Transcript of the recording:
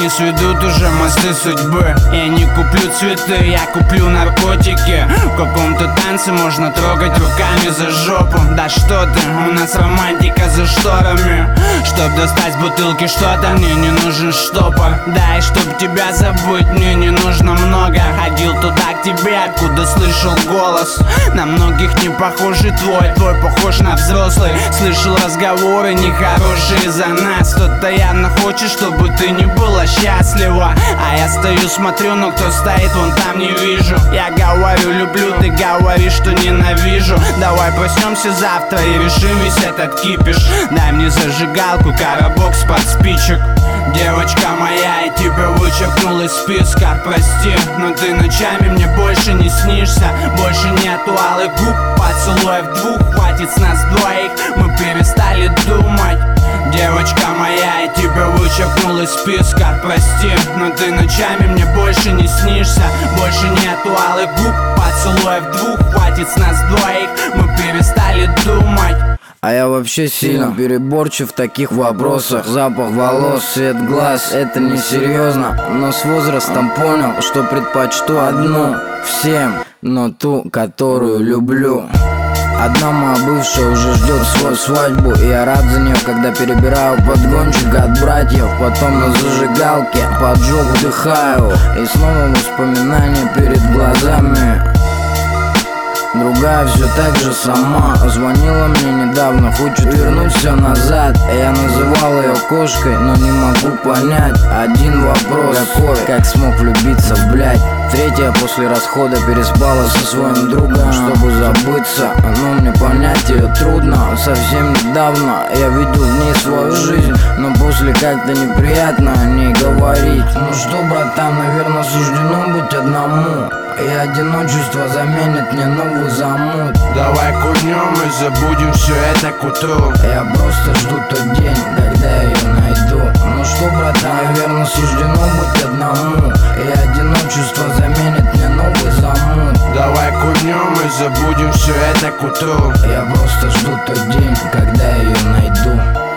не сведут уже мосты судьбы. Я не куплю цветы, я куплю наркотики. В каком-то танце можно трогать руками за жопу. Да что ты, у нас романтика за шторами. Чтоб достать бутылки что-то, мне не нужен штопор. Да, и чтоб тебя забыть, мне не нужно много. Ходил туда к тебе, откуда слышал голос. На многих не похожий твой похож на взрослый. Слышал разговоры нехорошие за нас. Кто-то явно хочет, чтобы ты не была счастлива. А я стою, смотрю, но кто стоит, вон там не вижу. Я говорю, люблю, ты говоришь, что ненавижу. Давай проснемся завтра и решим весь этот кипиш. Дай мне зажигалку, коробок с-под спичек. Девочка моя, я тебя вычеркнул из списка. Прости, но ты ночами мне больше не снишься. Больше нету алых губ, поцелуев двух. Хватит с нас двоих, мы перестали думать. Девочка моя, я тебя вычеркнул из списка. Прости, но ты ночами мне больше не снишься. Больше нету алых губ, поцелуев двух. Хватит с нас двоих, мы перестали думать. А я вообще сильно переборчив в таких вопросах. Запах волос, цвет глаз, это не серьезно. Но с возрастом понял, что предпочту одну всем, но ту, которую люблю. Одна моя бывшая уже ждет свою свадьбу, и я рад за нее, когда перебираю подгончик от братьев. Потом на зажигалке поджог вдыхаю, и снова воспоминания перед глазами. Другая все так же сама звонила мне недавно, хочет вернуть все назад. Я называл ее кошкой, но не могу понять один вопрос: какой, как смог влюбиться в блядь? Третья после расхода переспала со своим другом, чтобы забыться. Но мне понять ее трудно. Совсем недавно я видел в ней свою жизнь, но после как-то неприятно о ней говорить. Ну что, братан, наверное, суждено быть одному, и одиночество заменит мне новый замут. Давай курнем и забудем все это к утру. Я просто жду тот день, когда я ее найду. Ну что, братан, наверное, суждено быть одному, и одиночество заменит мне новый замут. Давай курнем и забудем все это к утру. Я просто жду тот день, когда я ее найду.